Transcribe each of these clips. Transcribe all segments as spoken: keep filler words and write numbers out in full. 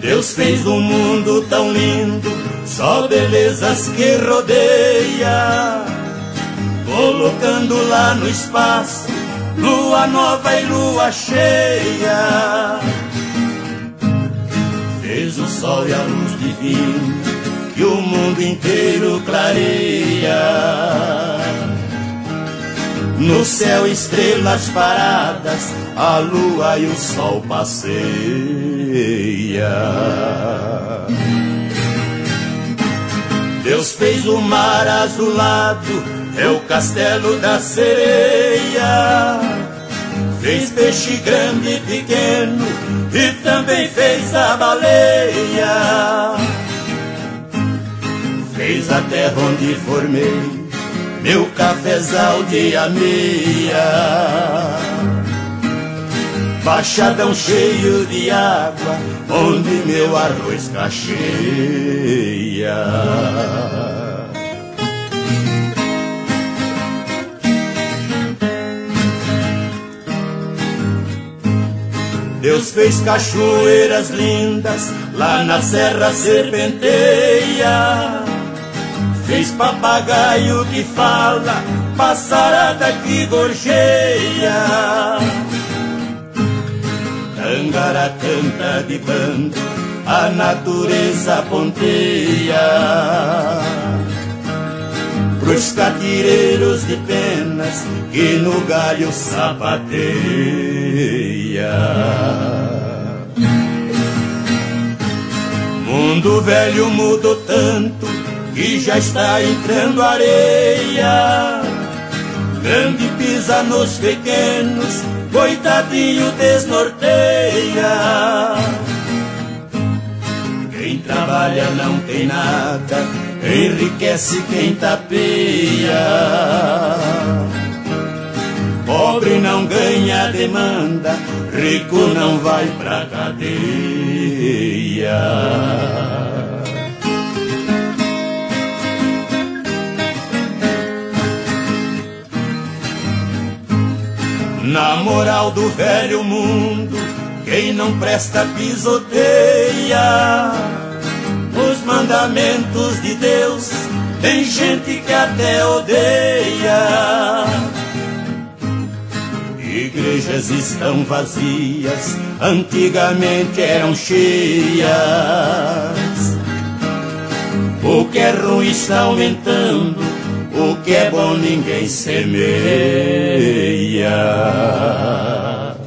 Deus fez um mundo tão lindo, só belezas que rodeia, colocando lá no espaço lua nova e lua cheia. Fez o sol e a luz divina que o mundo inteiro clareia. No céu estrelas paradas, a lua e o sol passeia. Deus fez o mar azulado, é o castelo da sereia. Fez peixe grande e pequeno e também fez a baleia. Fez a terra onde formei meu cafezal de ameia, baixadão cheio de água onde meu arroz cacheia. Deus fez cachoeiras lindas lá na Serra Serpenteia. Fez papagaio que fala, passarada que gorjeia. Tangará canta de bando, a natureza ponteia. Pros catireiros de penas que no galho sapateia. Mundo velho mudou tanto que já está entrando areia. Grande pisa nos pequenos, coitadinho desnorteia. Quem trabalha não tem nada, enriquece quem tapeia. Pobre não ganha demanda, rico não vai pra cadeia. Na moral do velho mundo, quem não presta pisoteia. Os mandamentos de Deus, tem gente que até odeia. Igrejas estão vazias, antigamente eram cheias. O que é ruim está aumentando, o que é bom ninguém semeia.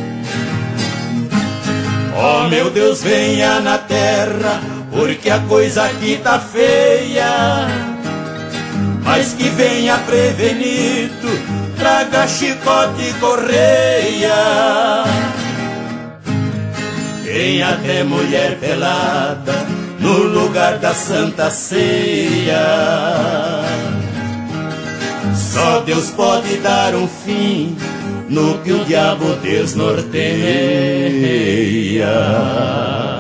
Oh meu Deus, venha na terra, porque a coisa aqui tá feia. Mas que venha prevenido, traga chicote e correia. Tem até mulher pelada no lugar da Santa Ceia. Só Deus pode dar um fim no que o diabo desnorteia.